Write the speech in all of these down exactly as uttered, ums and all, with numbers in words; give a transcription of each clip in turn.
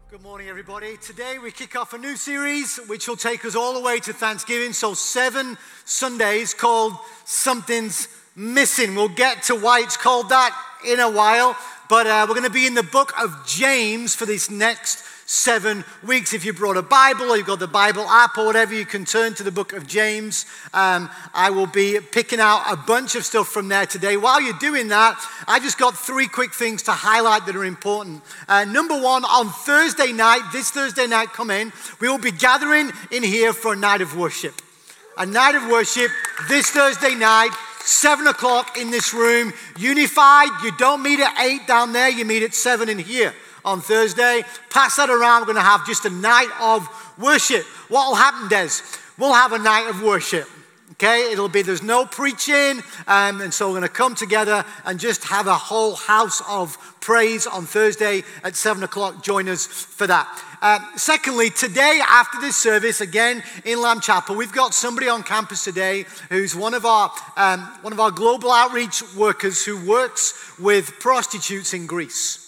Good morning, everybody. Today we kick off a new series which will take us all the way to Thanksgiving. So seven Sundays called Something's Missing. We'll get to why it's called that in a while. But uh, we're going to be in the book of James for this next seven weeks. If you brought a Bible or you've got the Bible app or whatever, you can turn to the book of James. Um, I will be picking out a bunch of stuff from there today. While you're doing that, I just got three quick things to highlight that are important. Uh, number one, on Thursday night, this Thursday night coming, we will be gathering in here for a night of worship. A night of worship this Thursday night, seven o'clock in this room, unified. You don't meet at eight down there, you meet at seven in here. On Thursday, pass that around. We're going to have just a night of worship. What will happen, Des? We'll have a night of worship. Okay, it'll be, there's no preaching, um, and so we're going to come together and just have a whole house of praise on Thursday at seven o'clock. Join us for that. Uh, secondly, today after this service, again in Lamb Chapel, we've got somebody on campus today who's one of our um, one of our global outreach workers who works with prostitutes in Greece.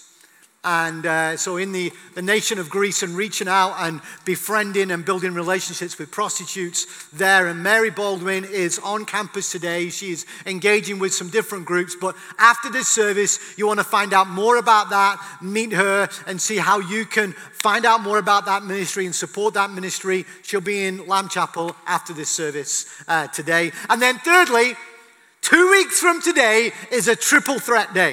And uh, so in the, the nation of Greece, and reaching out and befriending and building relationships with prostitutes there. And Mary Baldwin is on campus today. She's engaging with some different groups. But after this service, you want to find out more about that, meet her, and see how you can find out more about that ministry and support that ministry. She'll be in Lamb Chapel after this service uh, today. And then thirdly, two weeks from today is a triple threat day.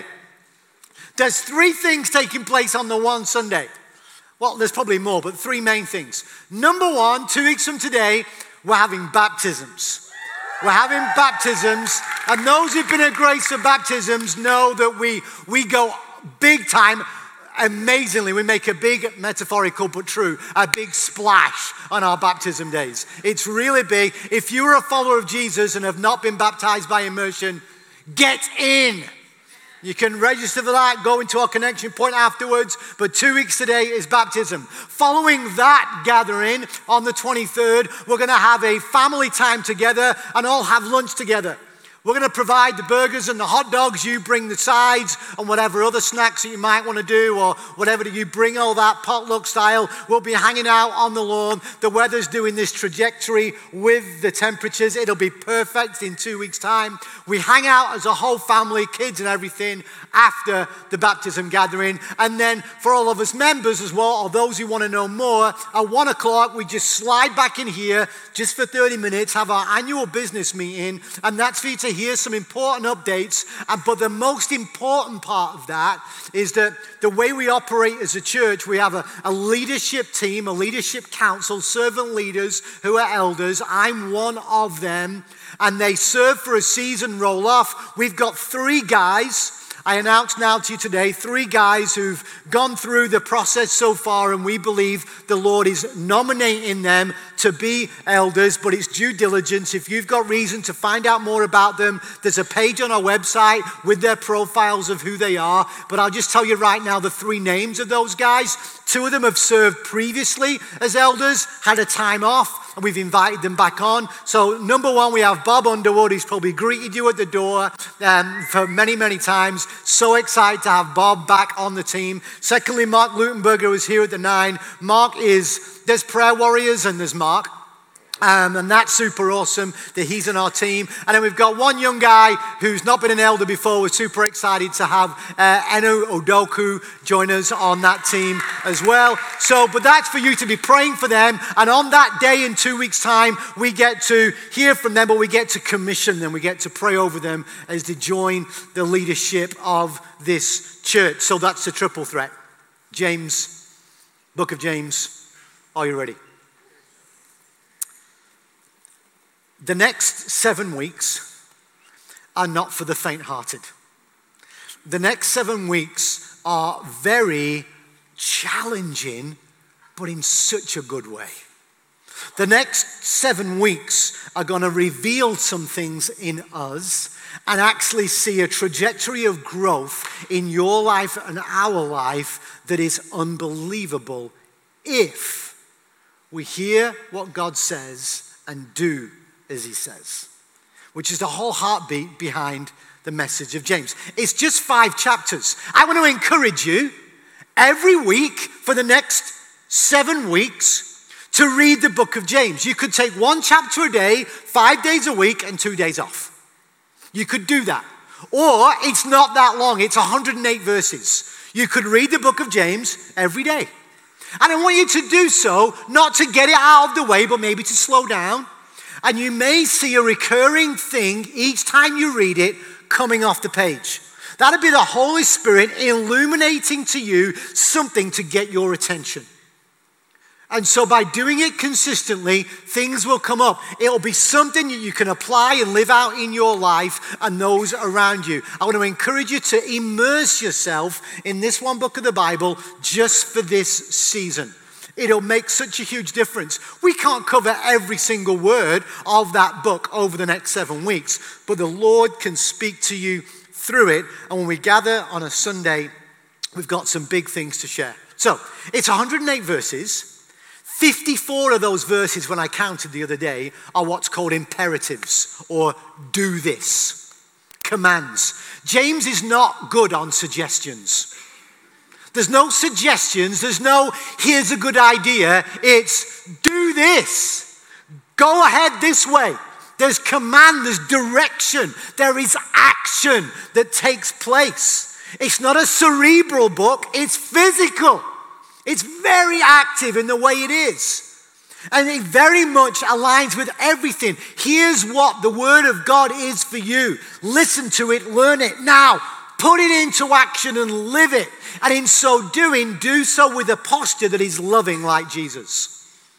There's three things taking place on the one Sunday. Well, there's probably more, but three main things. Number one, two weeks from today, we're having baptisms. We're having baptisms, and those who've been at Grace for baptisms know that we, we go big time. Amazingly, we make a big, metaphorical but true, a big splash on our baptism days. It's really big. If you're a follower of Jesus and have not been baptized by immersion, get in. You can register for that, go into our connection point afterwards, but two weeks today is baptism. Following that gathering on the twenty-third, we're going to have a family time together and all have lunch together. We're going to provide the burgers and the hot dogs. You bring the sides and whatever other snacks that you might want to do, or whatever that you bring, all that potluck style. We'll be hanging out on the lawn. The weather's doing this trajectory with the temperatures. It'll be perfect in two weeks' time. We hang out as a whole family, kids and everything, after the baptism gathering. And then for all of us members as well, or those who want to know more, at one o'clock, we just slide back in here just for thirty minutes, have our annual business meeting, and that's for you to hear some important updates. But the most important part of that is that the way we operate as a church, we have a, a leadership team, a leadership council, servant leaders who are elders. I'm one of them, and they serve for a season roll off. We've got three guys. I announce now to you today, three guys who've gone through the process so far, and we believe the Lord is nominating them to be elders, but it's due diligence. If you've got reason to find out more about them, there's a page on our website with their profiles of who they are. But I'll just tell you right now the three names of those guys. Two of them have served previously as elders, had a time off, and we've invited them back on. So number one, we have Bob Underwood. He's probably greeted you at the door um, for many, many times. So excited to have Bob back on the team. Secondly, Mark Lutenberger is here at the nine. Mark is, there's prayer warriors and there's Mark. Um, and that's super awesome that he's in our team. And then we've got one young guy who's not been an elder before. We're super excited to have uh, Enu Odoku join us on that team as well. So, but that's for you to be praying for them. And on that day in two weeks' time, we get to hear from them, but we get to commission them. We get to pray over them as they join the leadership of this church. So that's the triple threat. James, book of James, are you ready? The next seven weeks are not for the faint-hearted. The next seven weeks are very challenging, but in such a good way. The next seven weeks are going to reveal some things in us and actually see a trajectory of growth in your life and our life that is unbelievable if we hear what God says and do as he says, which is the whole heartbeat behind the message of James. It's just five chapters. I want to encourage you every week for the next seven weeks to read the book of James. You could take one chapter a day, five days a week, and two days off. You could do that. Or it's not that long. It's one hundred eight verses. You could read the book of James every day. And I want you to do so, not to get it out of the way, but maybe to slow down. And you may see a recurring thing each time you read it coming off the page. That'll be the Holy Spirit illuminating to you something to get your attention. And so by doing it consistently, things will come up. It'll be something that you can apply and live out in your life and those around you. I want to encourage you to immerse yourself in this one book of the Bible just for this season. It'll make such a huge difference. We can't cover every single word of that book over the next seven weeks, but the Lord can speak to you through it. And when we gather on a Sunday, we've got some big things to share. So it's one hundred eight verses. fifty-four of those verses, when I counted the other day, are what's called imperatives, or do this, commands. James is not good on suggestions. There's no suggestions, there's no here's a good idea, it's do this, go ahead this way. There's command, there's direction, there is action that takes place. It's not a cerebral book, it's physical. It's very active in the way it is. And it very much aligns with everything. Here's what the Word of God is for you. Listen to it, learn it. Now, put it into action and live it. And in so doing, do so with a posture that is loving like Jesus.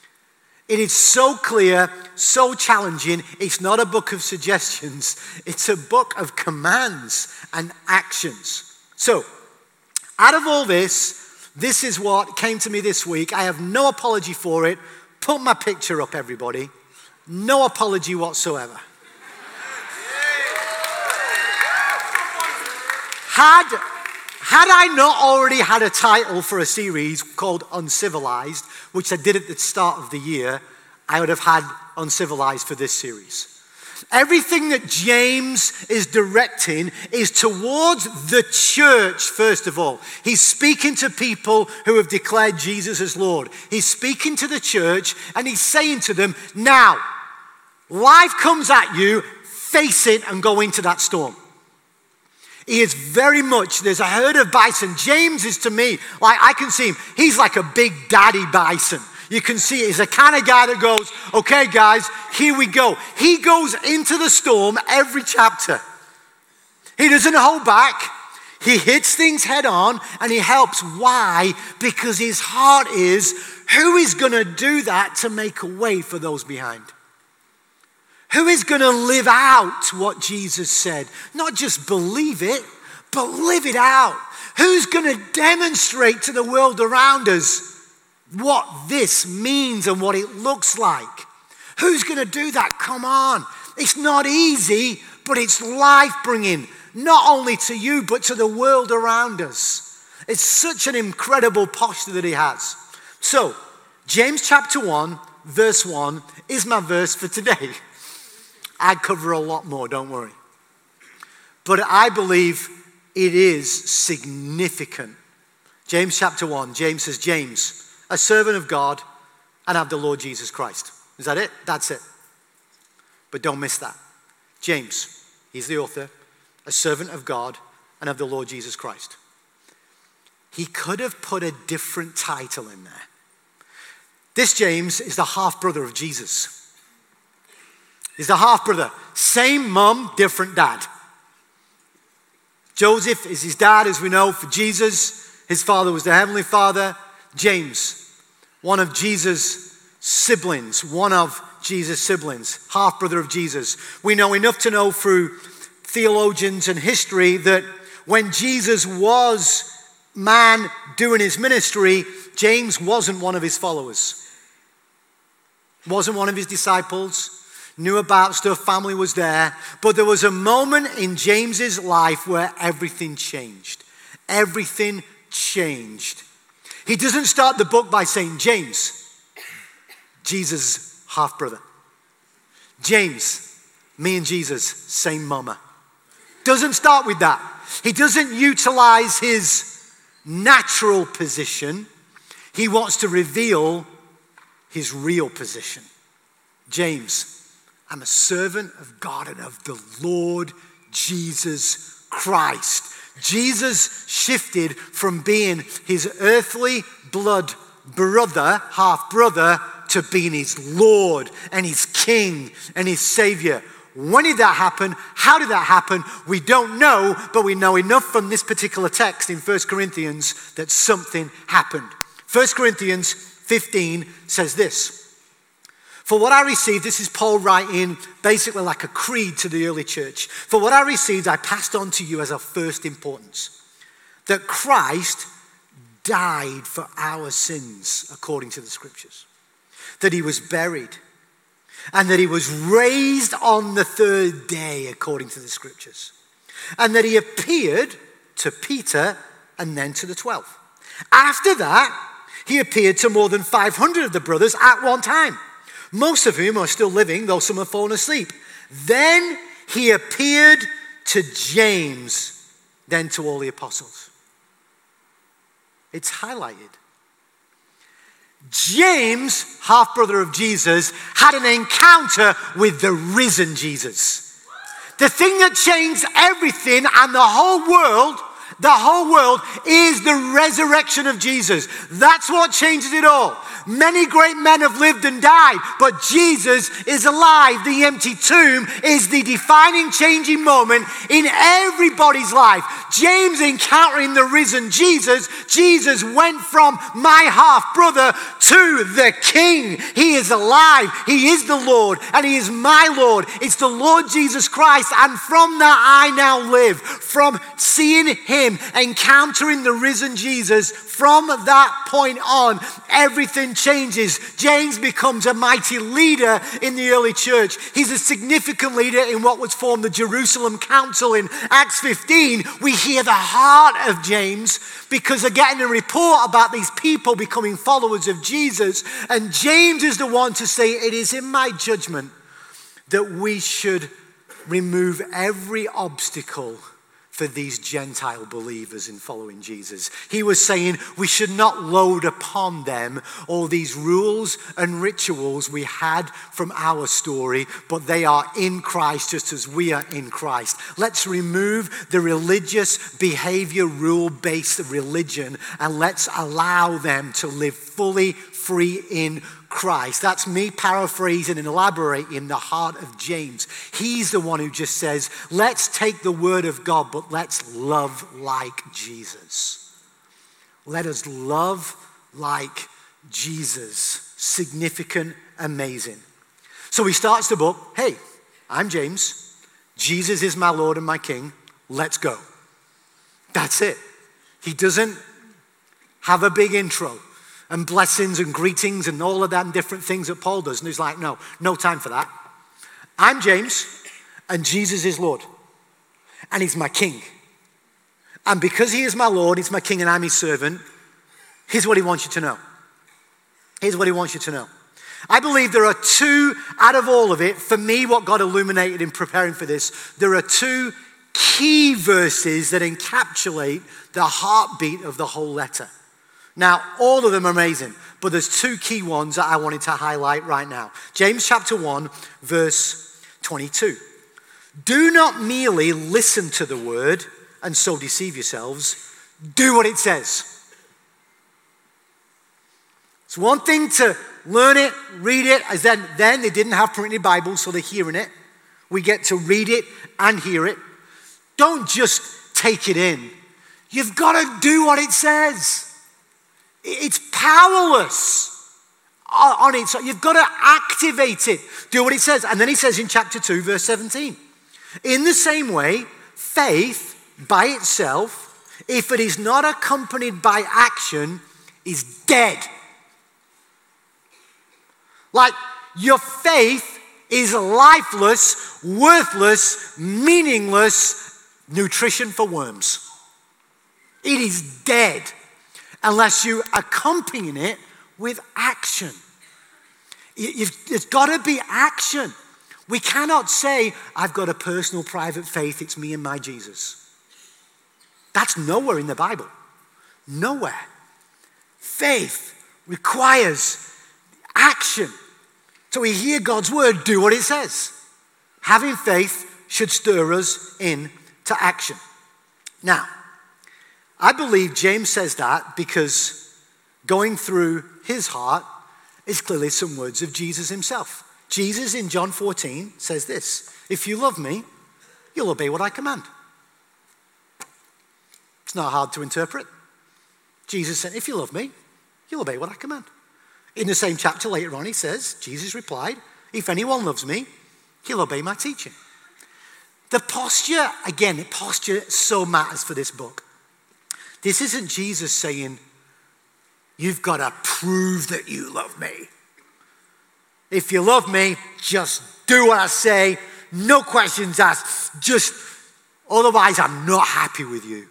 It is so clear, so challenging. It's not a book of suggestions. It's a book of commands and actions. So, out of all this, this is what came to me this week. I have no apology for it. Put my picture up, everybody. No apology whatsoever. Had, had I not already had a title for a series called Uncivilized, which I did at the start of the year, I would have had Uncivilized for this series. Everything that James is directing is towards the church, first of all. He's speaking to people who have declared Jesus as Lord. He's speaking to the church and he's saying to them, now, life comes at you, face it and go into that storm. He is very much, there's a herd of bison. James is to me, like I can see him, he's like a big daddy bison. You can see he's the kind of guy that goes, okay guys, here we go. He goes into the storm every chapter. He doesn't hold back. He hits things head on and he helps. Why? Because his heart is, who is going to do that to make a way for those behind? Who is going to live out what Jesus said? Not just believe it, but live it out. Who's going to demonstrate to the world around us what this means and what it looks like? Who's going to do that? Come on. It's not easy, but it's life-bringing, not only to you, but to the world around us. It's such an incredible posture that he has. So, James chapter one, verse one is my verse for today. I cover a lot more, don't worry. But I believe it is significant. James chapter one, James says, James, a servant of God and of the Lord Jesus Christ. Is that it? That's it. But don't miss that. James, he's the author, a servant of God and of the Lord Jesus Christ. He could have put a different title in there. This James is the half-brother of Jesus. He's the half-brother. Same mum, different dad. Joseph is his dad, as we know, for Jesus. His father was the Heavenly Father. James, one of Jesus' siblings, one of Jesus' siblings, half-brother of Jesus. We know enough to know through theologians and history that when Jesus was man doing his ministry, James wasn't one of his followers. Wasn't one of his disciples. Knew about stuff, family was there. But there was a moment in James's life where everything changed. Everything changed. He doesn't start the book by saying, James, Jesus' half-brother. James, me and Jesus, same mama. Doesn't start with that. He doesn't utilize his natural position. he wants to reveal his real position. James, I'm a servant of God and of the Lord Jesus Christ. Jesus shifted from being his earthly blood brother, half brother, to being his Lord and his King and his Savior. When did that happen? How did that happen? We don't know, but we know enough from this particular text in First Corinthians that something happened. First Corinthians fifteen says this. For what I received, this is Paul writing basically like a creed to the early church. For what I received, I passed on to you as of first importance. That Christ died for our sins, according to the scriptures. That he was buried. And that he was raised on the third day, according to the scriptures. And that he appeared to Peter and then to the twelve. After that, he appeared to more than five hundred of the brothers at one time, most of whom are still living, though some have fallen asleep. Then he appeared to James, then to all the apostles. It's highlighted. James, half-brother of Jesus, had an encounter with the risen Jesus. The thing that changed everything and the whole world, the whole world is the resurrection of Jesus. That's what changes it all. Many great men have lived and died, but Jesus is alive. The empty tomb is the defining, changing moment in everybody's life. James encountering the risen Jesus. Jesus went from my half-brother to the King. He is alive. He is the Lord, and he is my Lord. It's the Lord Jesus Christ, and from that I now live. From seeing him, encountering the risen Jesus, from that point on, everything changes. James becomes a mighty leader in the early church. He's a significant leader in what was formed the Jerusalem Council in Acts fifteen. We hear the heart of James because they're getting a report about these people becoming followers of Jesus. And James is the one to say, it is in my judgment that we should remove every obstacle for these Gentile believers in following Jesus. He was saying we should not load upon them all these rules and rituals we had from our story, but they are in Christ just as we are in Christ. Let's remove the religious behavior, rule-based religion, and let's allow them to live fully free in Christ. That's me paraphrasing and elaborating the heart of James. He's the one who just says, let's take the word of God, but let's love like Jesus. Let us love like Jesus. Significant, amazing. So he starts the book, hey, I'm James. Jesus is my Lord and my King. Let's go. That's it. He doesn't have a big intro and blessings and greetings and all of that and different things that Paul does. And he's like, no, no time for that. I'm James, and Jesus is Lord. And he's my King. And because he is my Lord, he's my King, and I'm his servant, here's what he wants you to know. Here's what he wants you to know. I believe there are two, out of all of it, for me, what God illuminated in preparing for this, there are two key verses that encapsulate the heartbeat of the whole letter. Now, all of them are amazing, but there's two key ones that I wanted to highlight right now. James chapter one, verse twenty-two. Do not merely listen to the word and so deceive yourselves. Do what it says. It's one thing to learn it, read it, as then, then they didn't have printed Bibles, so they're hearing it. We get to read it and hear it. Don't just take it in. You've got to do what it says. It's powerless on it. So you've got to activate it. Do what it says. And then he says in chapter two, verse seventeen. In the same way, faith by itself, if it is not accompanied by action, is dead. Like your faith is lifeless, worthless, meaningless nutrition for worms. It is dead. Unless you accompany it with action. You've, there's got to be action. We cannot say, I've got a personal private faith, it's me and my Jesus. That's nowhere in the Bible. Nowhere. Faith requires action. So we hear God's word, do what it says. Having faith should stir us into action. Now, I believe James says that because going through his heart is clearly some words of Jesus himself. Jesus in John fourteen says this, if you love me, you'll obey what I command. It's not hard to interpret. Jesus said, if you love me, you'll obey what I command. In the same chapter later on, he says, Jesus replied, if anyone loves me, he'll obey my teaching. The posture, again, the posture so matters for this book. This isn't Jesus saying, you've got to prove that you love me. If you love me, just do what I say, no questions asked, just, otherwise I'm not happy with you.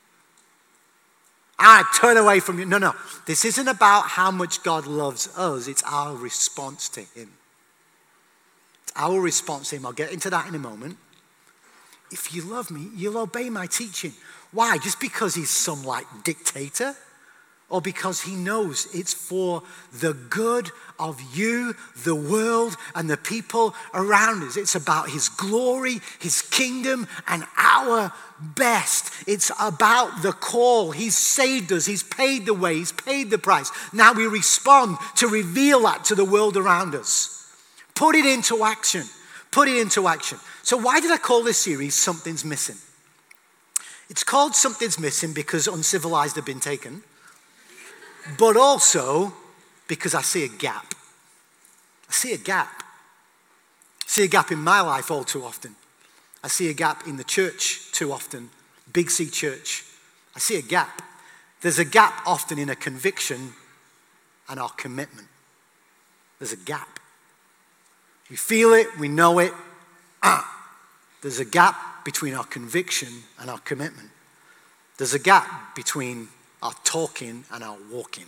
I turn away from you. No, no. This isn't about how much God loves us. It's our response to him. It's our response to him. I'll get into that in a moment. If you love me, you'll obey my teaching. Why? Just because he's some like dictator? Or because he knows it's for the good of you, the world, and the people around us. It's about his glory, his kingdom, and our best. It's about the call. He's saved us. He's paid the way. He's paid the price. Now we respond to reveal that to the world around us. Put it into action. Put it into action. So why did I call this series Something's Missing? It's called Something's Missing because uncivilized have been taken. But also because I see a gap. I see a gap. I see a gap in my life all too often. I see a gap in the church too often. Big C church. I see a gap. There's a gap often in a conviction and our commitment. There's a gap. We feel it, we know it. Ah. There's a gap between our conviction and our commitment. There's a gap between our talking and our walking.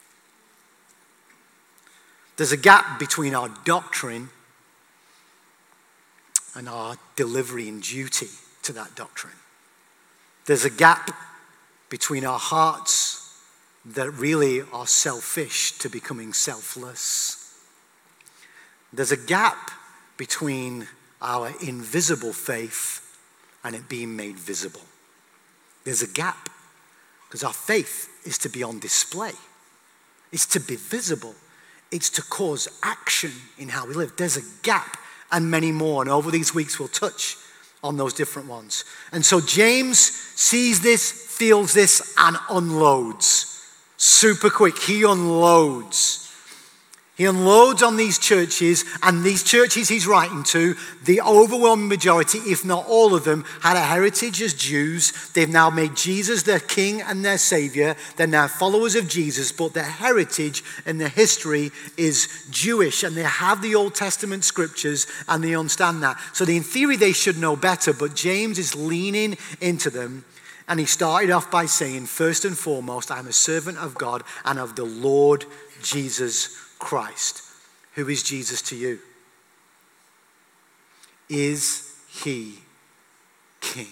There's a gap between our doctrine and our delivery and duty to that doctrine. There's a gap between our hearts that really are selfish to becoming selfless. There's a gap between our invisible faith and it being made visible. There's a gap. Because our faith is to be on display. It's to be visible. It's to cause action in how we live. There's a gap and many more. And over these weeks, we'll touch on those different ones. And so James sees this, feels this, and unloads. Super quick. He unloads. He unloads on these churches, and these churches he's writing to, the overwhelming majority, if not all of them, had a heritage as Jews. They've now made Jesus their king and their savior. They're now followers of Jesus, but their heritage and their history is Jewish, and they have the Old Testament scriptures, and they understand that. So in theory, they should know better, but James is leaning into them, and he started off by saying, first and foremost, I'm a servant of God and of the Lord Jesus Christ. Christ. Who is Jesus to you? Is he King,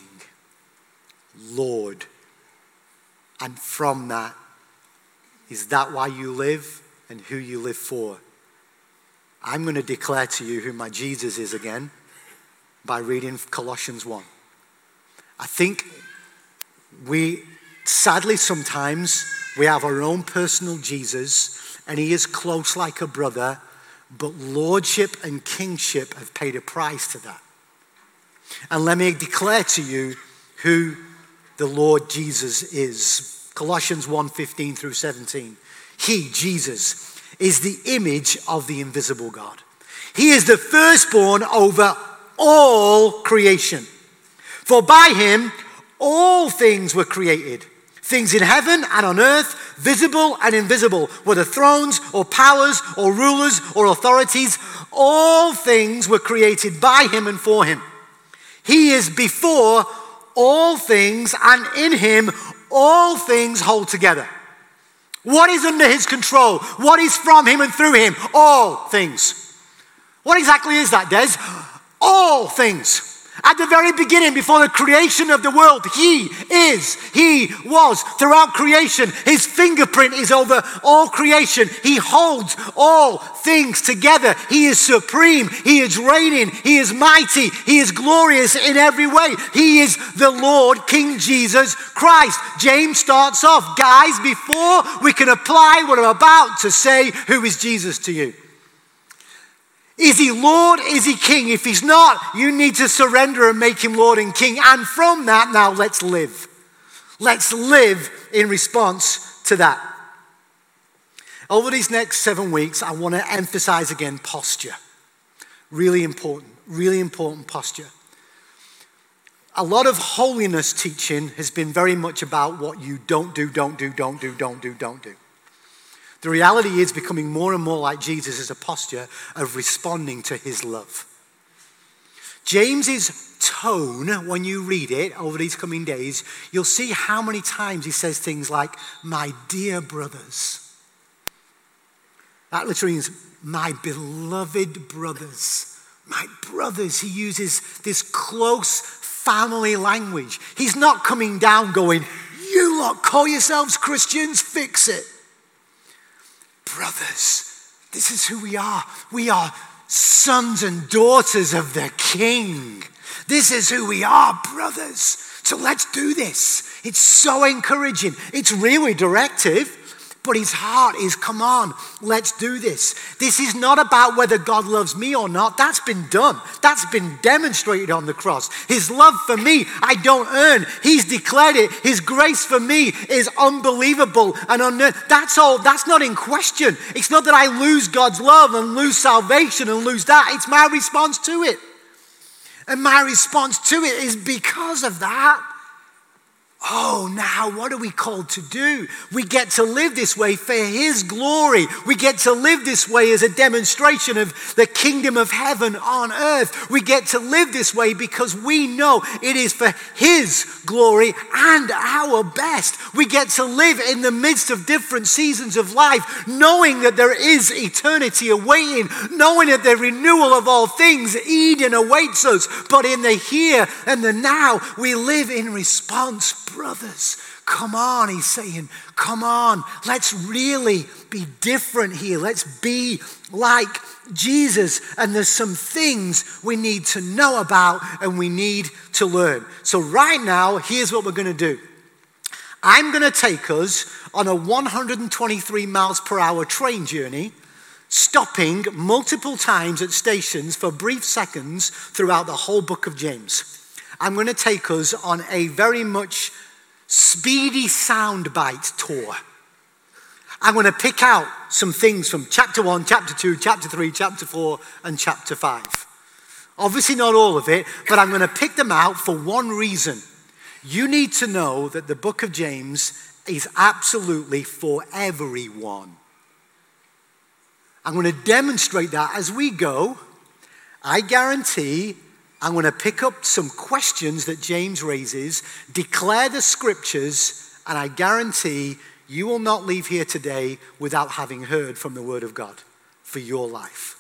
Lord? And from that, is that why you live and who you live for? I'm going to declare to you who my Jesus is again by reading Colossians one. I think we, sadly sometimes, we have our own personal Jesus, and he is close like a brother, but lordship and kingship have paid a price to that. And let me declare to you who the Lord Jesus is. Colossians one, fifteen through seventeen. He, Jesus, is the image of the invisible God. He is the firstborn over all creation. For by him, all things were created. Things in heaven and on earth, visible and invisible, whether thrones or powers or rulers or authorities, all things were created by him and for him. He is before all things, and in him all things hold together. What is under his control? What is from him and through him? All things. What exactly is that, Des? All things. At the very beginning, before the creation of the world, he is, he was. Throughout creation, his fingerprint is over all creation. He holds all things together. He is supreme. He is reigning. He is mighty. He is glorious in every way. He is the Lord, King Jesus Christ. James starts off, guys, before we can apply what I'm about to say, who is Jesus to you? Is he Lord? Is he King? If he's not, you need to surrender and make him Lord and King. And from that, now let's live. Let's live in response to that. Over these next seven weeks, I want to emphasize again posture. Really important, really important posture. A lot of holiness teaching has been very much about what you don't do, don't do, don't do, don't do, don't do. The reality is becoming more and more like Jesus is a posture of responding to his love. James's tone, when you read it over these coming days, you'll see how many times he says things like, my dear brothers. That literally means my beloved brothers. My brothers. He uses this close family language. He's not coming down going, you lot call yourselves Christians, fix it. Brothers, this is who we are. We are sons and daughters of the King. This is who we are, brothers. So let's do this. It's so encouraging. It's really directive. But his heart is, come on, let's do this. This is not about whether God loves me or not. That's been done. That's been demonstrated on the cross. His love for me, I don't earn. He's declared it. His grace for me is unbelievable and unknown. That's all. That's not in question. It's not that I lose God's love and lose salvation and lose that. It's my response to it. And my response to it is because of that. Oh, now what are we called to do? We get to live this way for his glory. We get to live this way as a demonstration of the kingdom of heaven on earth. We get to live this way because we know it is for his glory and our best. We get to live in the midst of different seasons of life, knowing that there is eternity awaiting, knowing that the renewal of all things, Eden awaits us. But in the here and the now, we live in response. Brothers, come on, he's saying, come on, let's really be different here. Let's be like Jesus. And there's some things we need to know about and we need to learn. So right now, here's what we're going to do. I'm going to take us on a one hundred twenty-three miles per hour train journey, stopping multiple times at stations for brief seconds throughout the whole book of James. I'm going to take us on a very much speedy soundbite tour. I'm going to pick out some things from chapter one, chapter two, chapter three, chapter four, and chapter five. Obviously not all of it, but I'm going to pick them out for one reason. You need to know that the book of James is absolutely for everyone. I'm going to demonstrate that as we go. I guarantee I'm going to pick up some questions that James raises, declare the scriptures, and I guarantee you will not leave here today without having heard from the word of God for your life.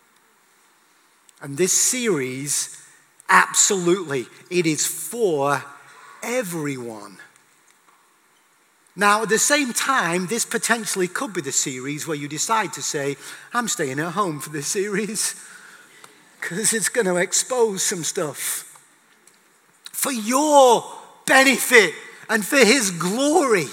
And this series, absolutely, it is for everyone. Now, at the same time, this potentially could be the series where you decide to say, I'm staying at home for this series, because it's going to expose some stuff for your benefit and for his glory.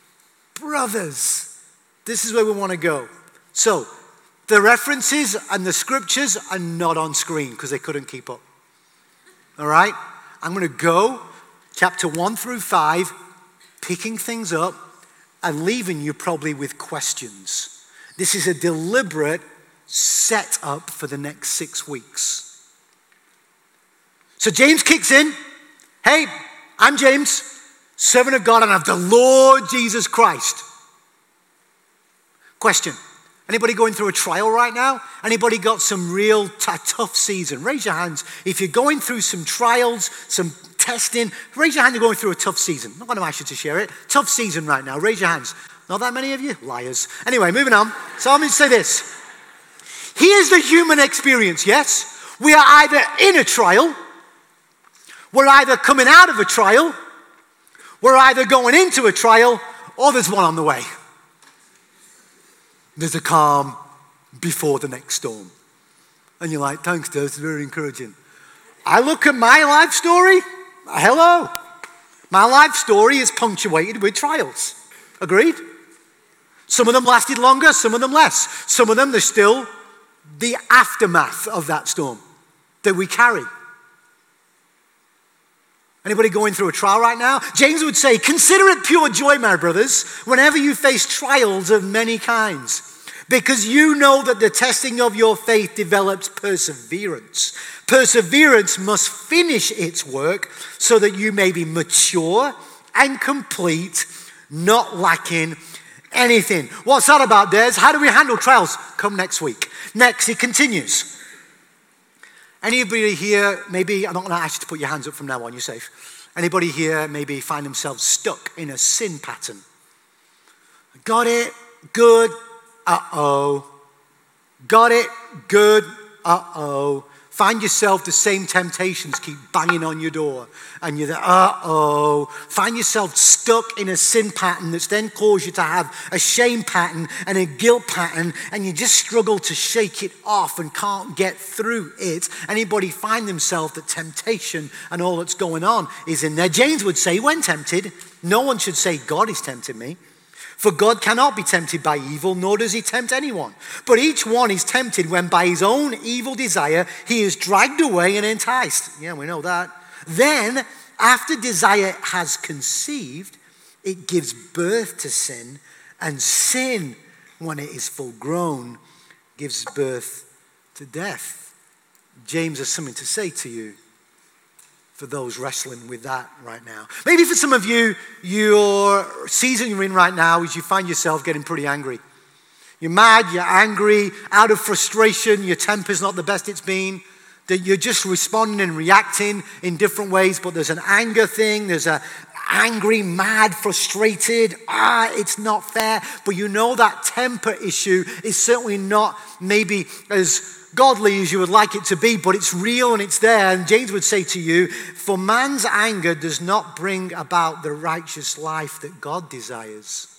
Brothers, this is where we want to go. So, the references and the scriptures are not on screen because they couldn't keep up. All right? I'm going to go chapter one through five, picking things up and leaving you probably with questions. This is a deliberate set up for the next six weeks. So James kicks in. Hey, I'm James, servant of God and of the Lord Jesus Christ. Question. Anybody going through a trial right now? Anybody got some real t- tough season? Raise your hands. If you're going through some trials, some testing, raise your hand you're going through a tough season. I'm not going to ask you to share it. Tough season right now. Raise your hands. Not that many of you? Liars. Anyway, moving on. So I'm going to say this. Here's the human experience, yes? We are either in a trial We're either coming out of a trial, we're either going into a trial, or there's one on the way. There's a calm before the next storm. And you're like, thanks, Dave, it's very encouraging. I look at my life story, hello. My life story is punctuated with trials. Agreed? Some of them lasted longer, some of them less. Some of them, there's still the aftermath of that storm that we carry. Anybody going through a trial right now? James would say, consider it pure joy, my brothers, whenever you face trials of many kinds, because you know that the testing of your faith develops perseverance. Perseverance must finish its work so that you may be mature and complete, not lacking anything. What's that about, Des? How do we handle trials? Come next week. Next, he continues. Anybody here, maybe, I'm not going to ask you to put your hands up from now on, you're safe. Anybody here maybe find themselves stuck in a sin pattern? Got it, good, uh-oh. Got it, good, uh-oh. Find yourself the same temptations keep banging on your door. And you're there, uh-oh. Find yourself stuck in a sin pattern that's then caused you to have a shame pattern and a guilt pattern, and you just struggle to shake it off and can't get through it. Anybody find themselves that temptation and all that's going on is in there? James would say, when tempted, no one should say, God is tempting me. For God cannot be tempted by evil, nor does he tempt anyone. But each one is tempted when by his own evil desire he is dragged away and enticed. Yeah, we know that. Then, after desire has conceived, it gives birth to sin. And sin, when it is full grown, gives birth to death. James has something to say to you, for those wrestling with that right now. Maybe for some of you, your season you're in right now is you find yourself getting pretty angry. You're mad, you're angry, out of frustration, your temper's not the best it's been, that you're just responding and reacting in different ways, but there's an anger thing, there's a angry, mad, frustrated, ah, it's not fair, but you know that temper issue is certainly not maybe as godly as you would like it to be, but it's real and it's there. And James would say to you, for man's anger does not bring about the righteous life that God desires.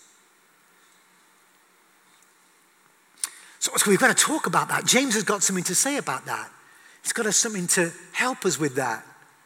So, so we've got to talk about that. James has got something to say about that. He's got something to help us with that.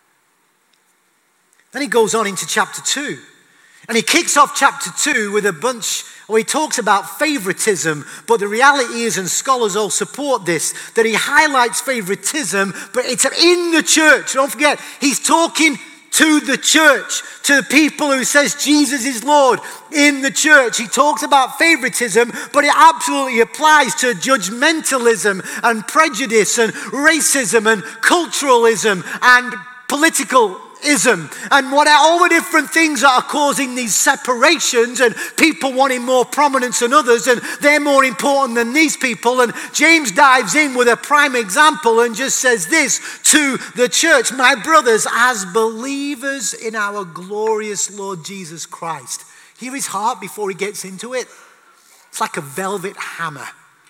Then he goes on into chapter two. And he kicks off chapter two with a bunch where he talks about favoritism, but the reality is, and scholars all support this, that he highlights favoritism, but it's in the church. Don't forget, he's talking to the church, to the people who says Jesus is Lord in the church. He talks about favoritism, but it absolutely applies to judgmentalism and prejudice and racism and culturalism and political ism and what all the different things that are causing these separations and people wanting more prominence than others and they're more important than these people. And James dives in with a prime example and just says this to the church: my brothers, as believers in our glorious Lord Jesus Christ. Hear his heart before he gets into it. It's like a velvet hammer.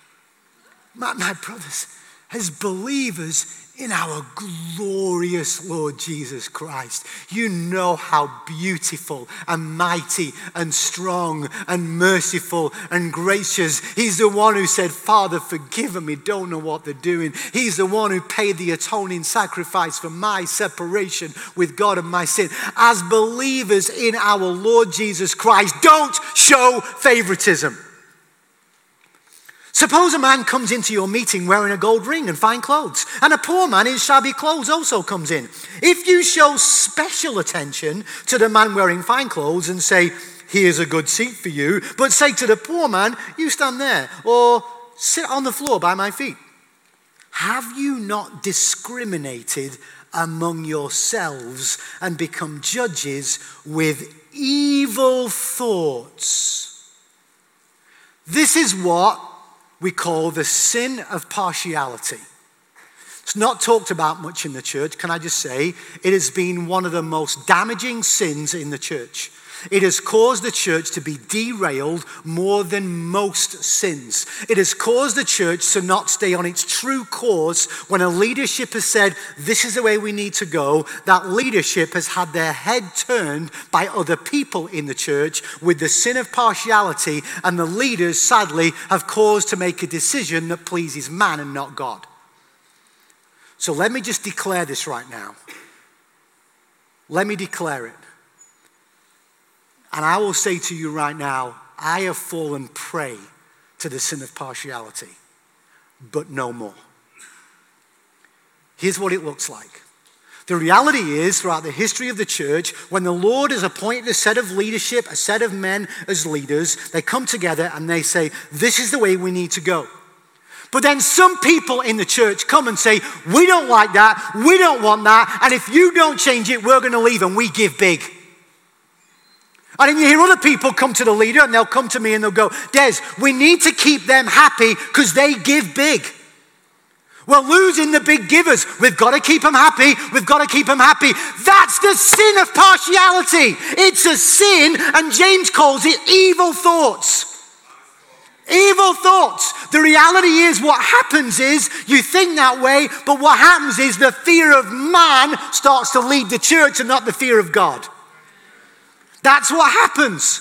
My, my brothers, as believers in our glorious Lord Jesus Christ. You know how beautiful and mighty and strong and merciful and gracious. He's the one who said, Father, forgive them, they don't know what they're doing. He's the one who paid the atoning sacrifice for my separation with God and my sin. As believers in our Lord Jesus Christ, don't show favoritism. Suppose a man comes into your meeting wearing a gold ring and fine clothes, and a poor man in shabby clothes also comes in. If you show special attention to the man wearing fine clothes and say, here's a good seat for you, but say to the poor man, you stand there, or sit on the floor by my feet, have you not discriminated among yourselves and become judges with evil thoughts? This is what we call the sin of partiality. It's not talked about much in the church. Can I just say, it has been one of the most damaging sins in the church. It has caused the church to be derailed more than most sins. It has caused the church to not stay on its true course when a leadership has said, this is the way we need to go. That leadership has had their head turned by other people in the church with the sin of partiality, and the leaders, sadly, have caused to make a decision that pleases man and not God. So let me just declare this right now. Let me declare it. And I will say to you right now, I have fallen prey to the sin of partiality, but no more. Here's what it looks like. The reality is, throughout the history of the church, when the Lord has appointed a set of leadership, a set of men as leaders, they come together and they say, this is the way we need to go. But then some people in the church come and say, we don't like that, we don't want that, and if you don't change it, we're going to leave, and we give big. And then you hear other people come to the leader and they'll come to me and they'll go, Des, we need to keep them happy because they give big. We're losing the big givers. We've got to keep them happy. We've got to keep them happy. That's the sin of partiality. It's a sin, and James calls it evil thoughts. Evil thoughts. The reality is what happens is you think that way, but what happens is the fear of man starts to lead the church and not the fear of God. That's what happens.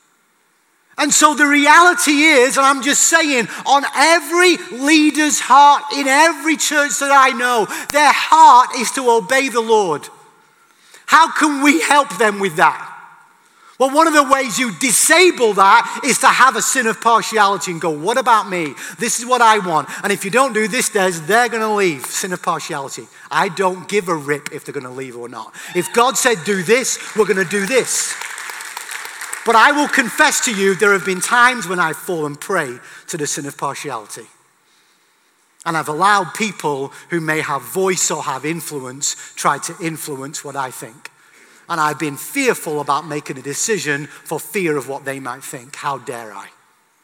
And so the reality is, and I'm just saying, on every leader's heart, in every church that I know, their heart is to obey the Lord. How can we help them with that? Well, one of the ways you disable that is to have a sin of partiality and go, what about me? This is what I want. And if you don't do this, Des, they're going to leave. Sin of partiality. I don't give a rip if they're going to leave or not. If God said do this, we're going to do this. But I will confess to you, there have been times when I've fallen prey to the sin of partiality. And I've allowed people who may have voice or have influence try to influence what I think. And I've been fearful about making a decision for fear of what they might think. How dare I?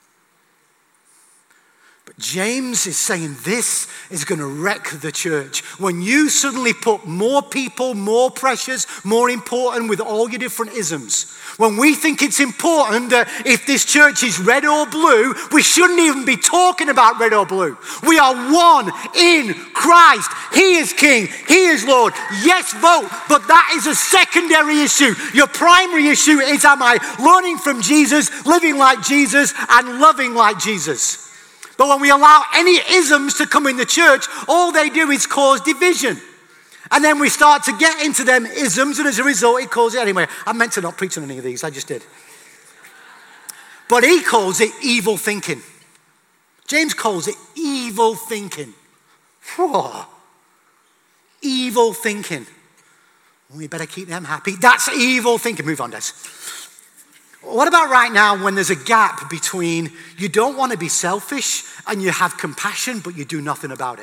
But James is saying this is going to wreck the church. When you suddenly put more people, more precious, more important with all your different isms. When we think it's important that if this church is red or blue, we shouldn't even be talking about red or blue. We are one in Christ. He is King. He is Lord. Yes, vote. But that is a secondary issue. Your primary issue is, am I learning from Jesus, living like Jesus, and loving like Jesus? But when we allow any isms to come in the church, all they do is cause division. And then we start to get into them isms, and as a result, it causes it anyway. I meant to not preach on any of these, I just did. But he calls it evil thinking. James calls it evil thinking. Whoa. Evil thinking. We better keep them happy. That's evil thinking. Move on, Des. What about right now when there's a gap between you don't want to be selfish and you have compassion, but you do nothing about it?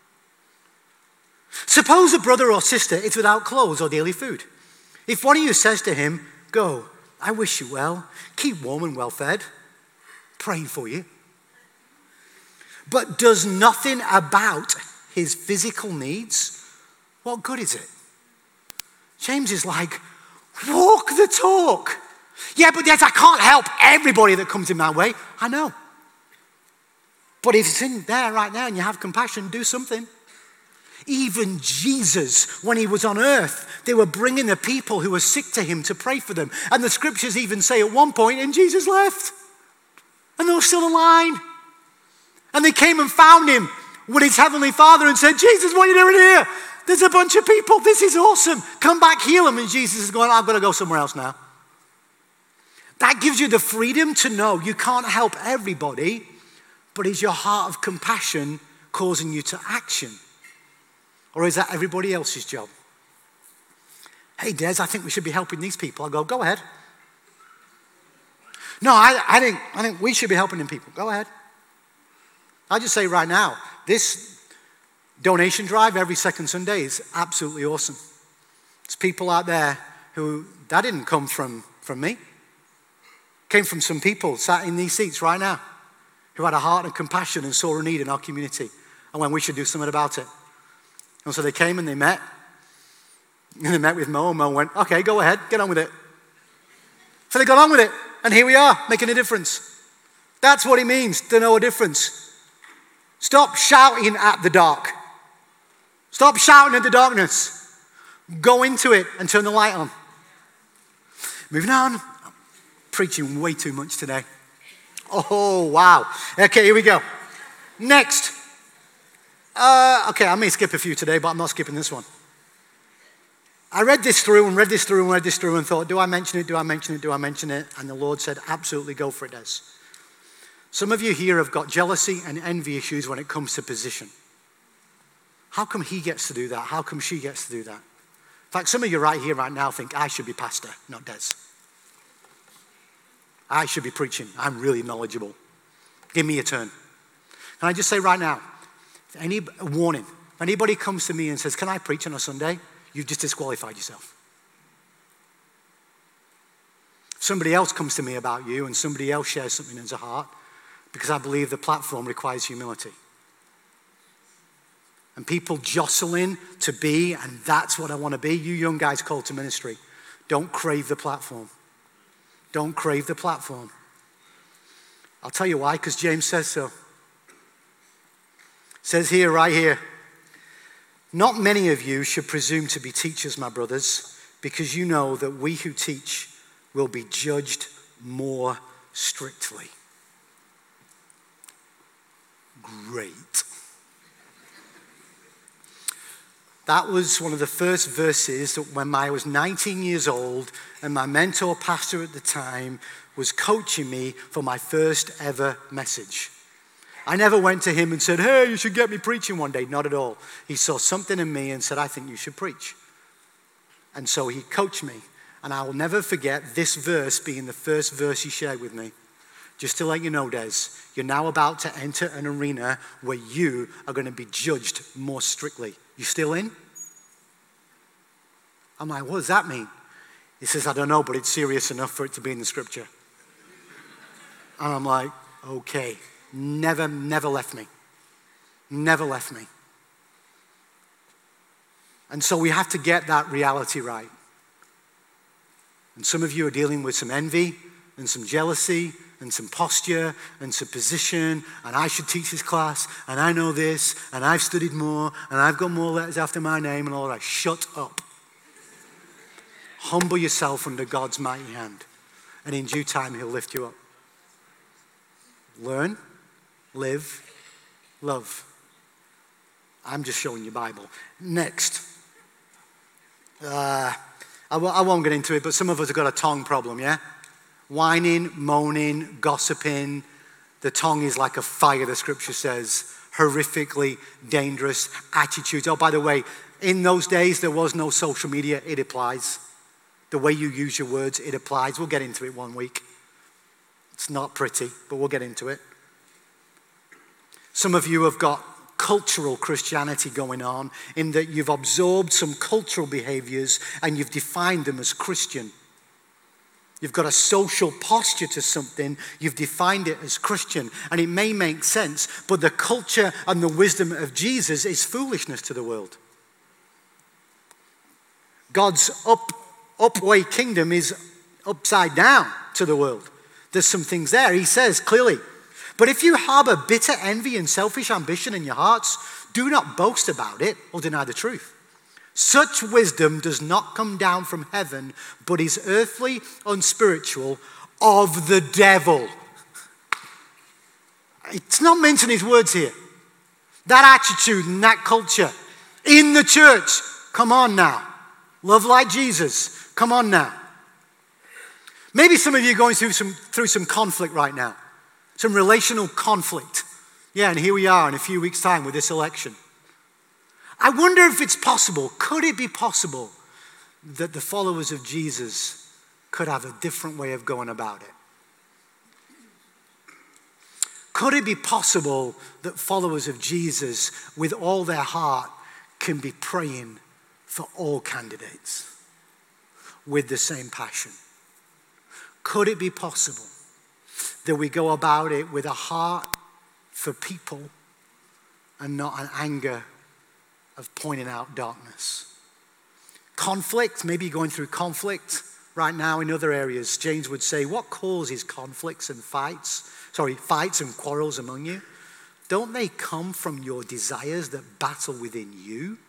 Suppose a brother or sister is without clothes or daily food. If one of you says to him, go, I wish you well, keep warm and well fed, praying for you, but does nothing about his physical needs, what good is it? James is like, walk the talk. Yeah, but yes, I can't help everybody that comes in my way. I know. But if it's in there right now and you have compassion, do something. Even Jesus, when he was on earth, they were bringing the people who were sick to him to pray for them. And the scriptures even say at one point, and Jesus left. And there was still a line. And they came and found him with his heavenly Father and said, Jesus, what are you doing here? There's a bunch of people. This is awesome. Come back, heal them. And Jesus is going, I've got to go somewhere else now. That gives you the freedom to know you can't help everybody, but is your heart of compassion causing you to action? Or is that everybody else's job? Hey, Des, I think we should be helping these people. I go, go ahead. No, I, I, think, I think we should be helping them people. Go ahead. I just say right now, this donation drive every second Sunday is absolutely awesome. There's people out there who, that didn't come from, from me. Came from some people sat in these seats right now who had a heart and compassion and saw a need in our community and when we should do something about it. And so they came and they met. And they met with Mo, and Mo went, okay, go ahead, get on with it. So they got on with it, and here we are, making a difference. That's what it means to know a difference. Stop shouting at the dark. Stop shouting at the darkness. Go into it and turn the light on. Moving on. I'm preaching way too much today. Oh, wow. Okay, here we go. Next. Uh, okay, I may skip a few today, but I'm not skipping this one. I read this through and read this through and read this through and thought, do I mention it, do I mention it, do I mention it? And the Lord said, absolutely, go for it, Des. Some of you here have got jealousy and envy issues when it comes to position. How come he gets to do that? How come she gets to do that? In fact, some of you right here, right now think, I should be pastor, not Des. I should be preaching. I'm really knowledgeable. Give me a turn. Can I just say right now, if any a warning, if anybody comes to me and says, can I preach on a Sunday? You've just disqualified yourself. If somebody else comes to me about you and somebody else shares something in their heart, because I believe the platform requires humility. And people jostling to be, and that's what I want to be. You young guys called to ministry, don't crave the platform. Don't crave the platform. I'll tell you why, because James says so. It says here, right here, not many of you should presume to be teachers, my brothers, because you know that we who teach will be judged more strictly. Great. That was one of the first verses that when I was nineteen years old and my mentor pastor at the time was coaching me for my first ever message. I never went to him and said, hey, you should get me preaching one day. Not at all. He saw something in me and said, I think you should preach. And so he coached me. And I will never forget this verse being the first verse he shared with me. Just to let you know, Des, you're now about to enter an arena where you are going to be judged more strictly. You still in? I'm like, what does that mean? He says, I don't know, but it's serious enough for it to be in the scripture. And I'm like, okay. Never, never left me. Never left me. And so we have to get that reality right. And some of you are dealing with some envy and some jealousy and some posture and some position, and I should teach this class, and I know this, and I've studied more, and I've got more letters after my name and all that. Shut up. Humble yourself under God's mighty hand, and in due time he'll lift you up. Learn, live, love. I'm just showing you Bible. Next. Uh, I, w- I won't get into it, but some of us have got a tongue problem, yeah? Whining, moaning, gossiping. The tongue is like a fire, the scripture says. Horrifically dangerous attitudes. Oh, by the way, in those days, there was no social media. It applies. The way you use your words, it applies. We'll get into it one week. It's not pretty, but we'll get into it. Some of you have got cultural Christianity going on in that you've absorbed some cultural behaviors and you've defined them as Christian. You've got a social posture to something, you've defined it as Christian, and it may make sense, but the culture and the wisdom of Jesus is foolishness to the world. God's up, upway kingdom is upside down to the world. There's some things there, he says clearly. But if you harbor bitter envy and selfish ambition in your hearts, do not boast about it or deny the truth. Such wisdom does not come down from heaven, but is earthly, unspiritual, of the devil. It's not mincing his words here. That attitude and that culture in the church, come on now. Love like Jesus, come on now. Maybe some of you are going through some, through some conflict right now. Some relational conflict. Yeah, and here we are in a few weeks' time with this election. I wonder if it's possible, could it be possible that the followers of Jesus could have a different way of going about it? Could it be possible that followers of Jesus, with all their heart, can be praying for all candidates with the same passion? Could it be possible that we go about it with a heart for people and not an anger of pointing out darkness? Conflict, maybe you're going through conflict right now in other areas, James would say, what causes conflicts and fights? Sorry, fights and quarrels among you? Don't they come from your desires that battle within you?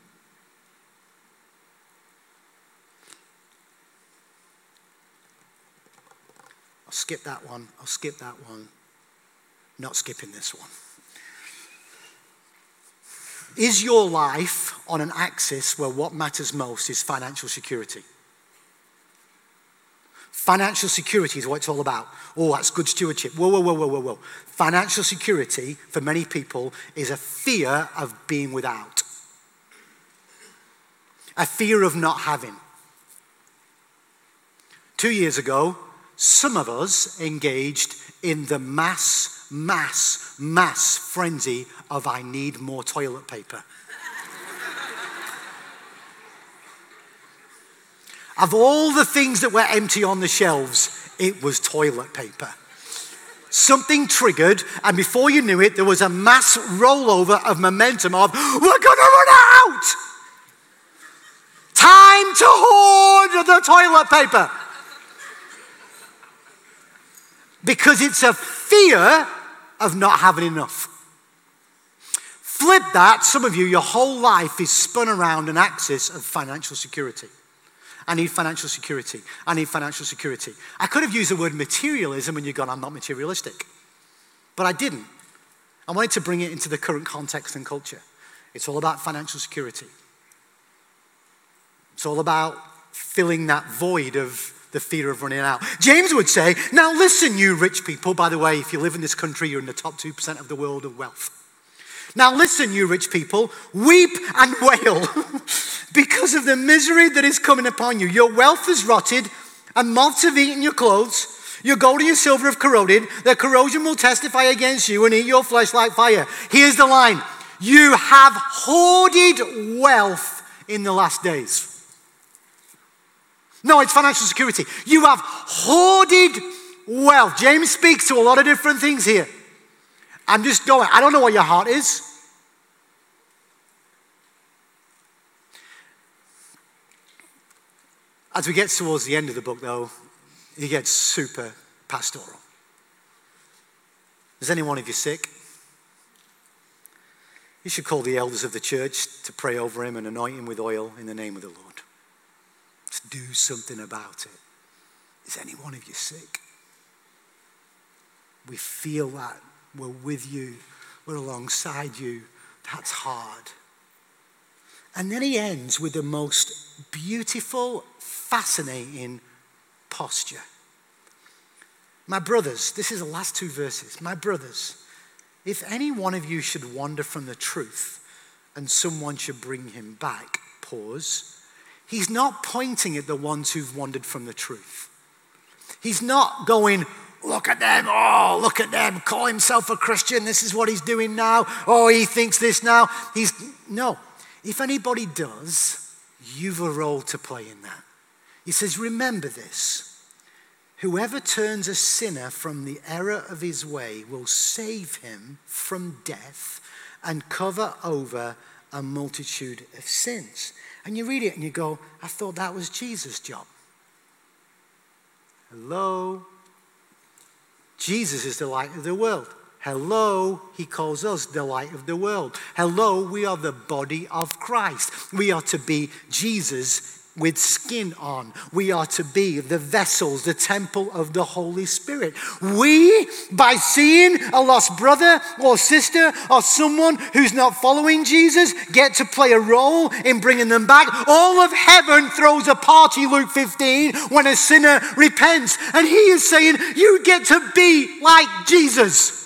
I'll skip that one. I'll skip that one. Not skipping this one. Is your life on an axis where what matters most is financial security? Financial security is what it's all about. Oh, that's good stewardship. Whoa, whoa, whoa, whoa, whoa, whoa. Financial security, for many people, is a fear of being without. A fear of not having. Two years ago, some of us engaged in the mass, mass, mass frenzy of I need more toilet paper. Of all the things that were empty on the shelves, it was toilet paper. Something triggered, and before you knew it, there was a mass rollover of momentum of, we're gonna run out! Time to hoard the toilet paper. Because it's a fear of not having enough. Flip that, some of you, your whole life is spun around an axis of financial security. I need financial security. I need financial security. I could have used the word materialism and you've gone, I'm not materialistic. But I didn't. I wanted to bring it into the current context and culture. It's all about financial security. It's all about filling that void of the fear of running out. James would say, now listen, you rich people. By the way, if you live in this country, you're in the top two percent of the world of wealth. Now listen, you rich people, weep and wail because of the misery that is coming upon you. Your wealth has rotted and moths have eaten your clothes. Your gold and your silver have corroded. Their corrosion will testify against you and eat your flesh like fire. Here's the line. You have hoarded wealth in the last days. No, it's financial security. You have hoarded wealth. James speaks to a lot of different things here. I'm just going, I don't know what your heart is. As we get towards the end of the book, though, he gets super pastoral. Is any one of you sick? You should call the elders of the church to pray over him and anoint him with oil in the name of the Lord. To do something about it. Is any one of you sick? We feel that. We're with you. We're alongside you. That's hard. And then he ends with the most beautiful, fascinating posture. My brothers, this is the last two verses. My brothers, if any one of you should wander from the truth and someone should bring him back, pause. He's not pointing at the ones who've wandered from the truth. He's not going, look at them, oh, look at them, call himself a Christian, this is what he's doing now, oh, he thinks this now. He's, no, if anybody does, you've a role to play in that. He says, remember this, whoever turns a sinner from the error of his way will save him from death and cover over a multitude of sins. And you read it and you go, I thought that was Jesus' job. Hello? Jesus is the light of the world. Hello, he calls us the light of the world. Hello, we are the body of Christ. We are to be Jesus with skin on. We are to be the vessels, the temple of the Holy Spirit. We, by seeing a lost brother or sister or someone who's not following Jesus, get to play a role in bringing them back. All of heaven throws a party, Luke fifteen, when a sinner repents. And he is saying, you get to be like Jesus.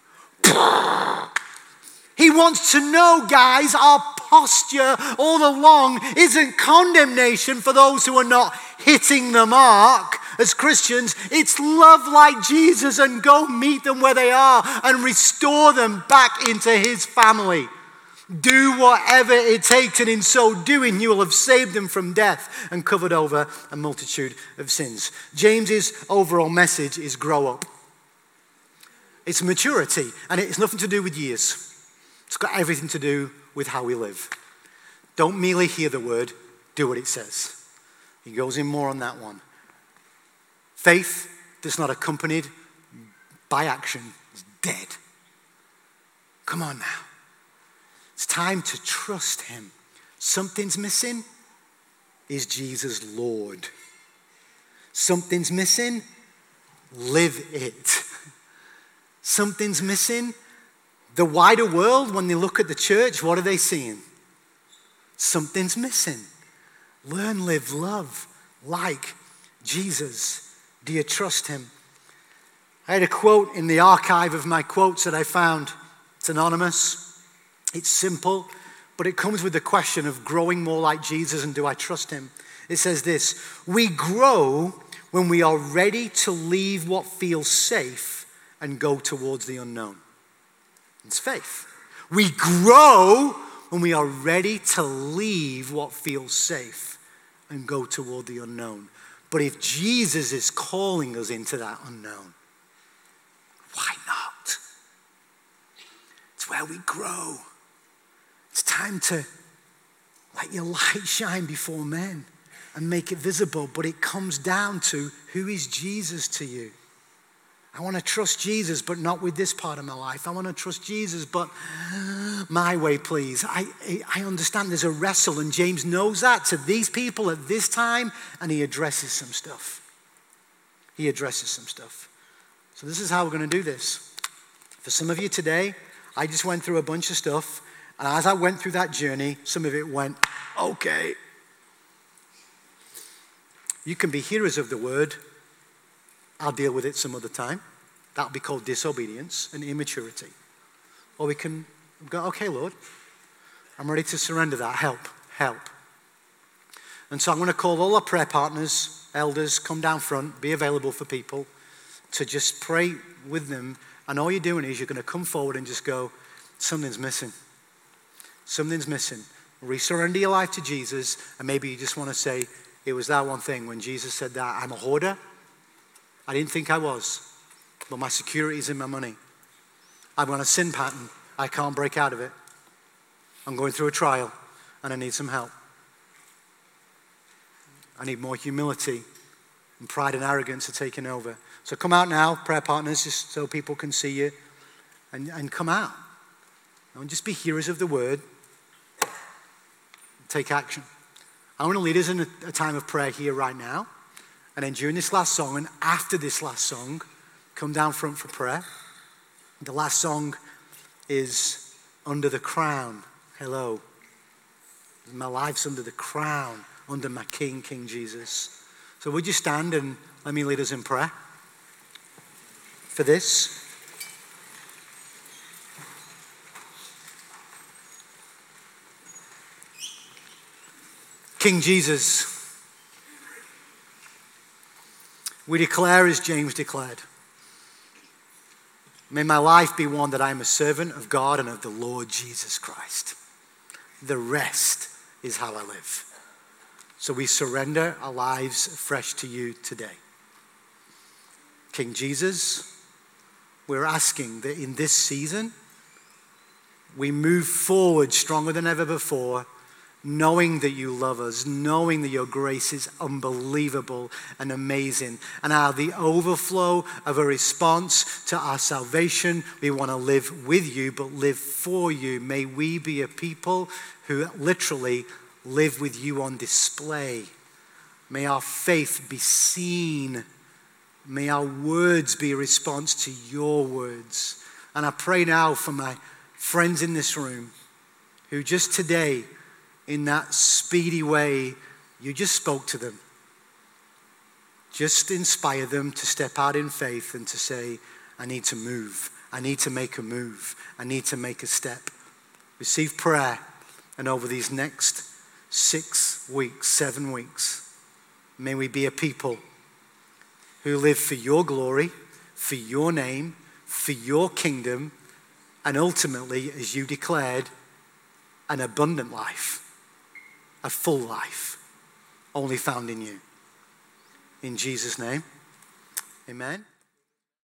He wants to know, guys, our posture all along isn't condemnation for those who are not hitting the mark as Christians. It's love like Jesus and go meet them where they are and restore them back into his family. Do whatever it takes, and in so doing, you will have saved them from death and covered over a multitude of sins. James's overall message is grow up. It's maturity, and it's nothing to do with years. It's got everything to do with how we live. Don't merely hear the word, do what it says. He goes in more on that one. Faith that's not accompanied by action is dead. Come on now. It's time to trust him. Something's missing. Is Jesus Lord? Something's missing. Live it. Something's missing. The wider world, when they look at the church, what are they seeing? Something's missing. Learn, live, love like Jesus. Do you trust him? I had a quote in the archive of my quotes that I found. It's anonymous. It's simple, but it comes with the question of growing more like Jesus and do I trust him? It says this: we grow when we are ready to leave what feels safe and go towards the unknown. It's faith. We grow when we are ready to leave what feels safe and go toward the unknown. But if Jesus is calling us into that unknown, why not? It's where we grow. It's time to let your light shine before men and make it visible. But it comes down to, who is Jesus to you? I want to trust Jesus, but not with this part of my life. I want to trust Jesus, but my way, please. I, I understand there's a wrestle, and James knows that to these people at this time, and he addresses some stuff. He addresses some stuff. So this is how we're going to do this. For some of you today, I just went through a bunch of stuff, and as I went through that journey, some of it went, okay. You can be hearers of the word. I'll deal with it some other time. That'll be called disobedience and immaturity. Or we can go, okay, Lord, I'm ready to surrender that. Help, help. And so I'm going to call all our prayer partners, elders, come down front, be available for people to just pray with them. And all you're doing is you're going to come forward and just go, something's missing. Something's missing. Resurrender your life to Jesus, and maybe you just want to say, it was that one thing when Jesus said that, I'm a hoarder. I didn't think I was, but my security is in my money. I'm on a sin pattern. I can't break out of it. I'm going through a trial, and I need some help. I need more humility, and pride and arrogance are taking over. So come out now, prayer partners, just so people can see you, and, and come out. And just be hearers of the word. Take action. I want to lead us in a, a time of prayer here right now. And then during this last song, and after this last song, come down front for prayer. The last song is Under the Crown. Hello. My life's under the crown, under my King, King Jesus. So would you stand and let me lead us in prayer for this? King Jesus, we declare as James declared, may my life be one that I am a servant of God and of the Lord Jesus Christ. The rest is how I live. So we surrender our lives fresh to you today. King Jesus, we're asking that in this season, we move forward stronger than ever before, knowing that you love us, knowing that your grace is unbelievable and amazing, and how the overflow of a response to our salvation, we want to live with you, but live for you. May we be a people who literally live with you on display. May our faith be seen. May our words be a response to your words. And I pray now for my friends in this room who just today, in that speedy way, you just spoke to them. Just inspire them to step out in faith and to say, I need to move. I need to make a move. I need to make a step. Receive prayer. And over these next six weeks, seven weeks, may we be a people who live for your glory, for your name, for your kingdom, and ultimately, as you declared, an abundant life. A full life, only found in you. In Jesus' name, amen.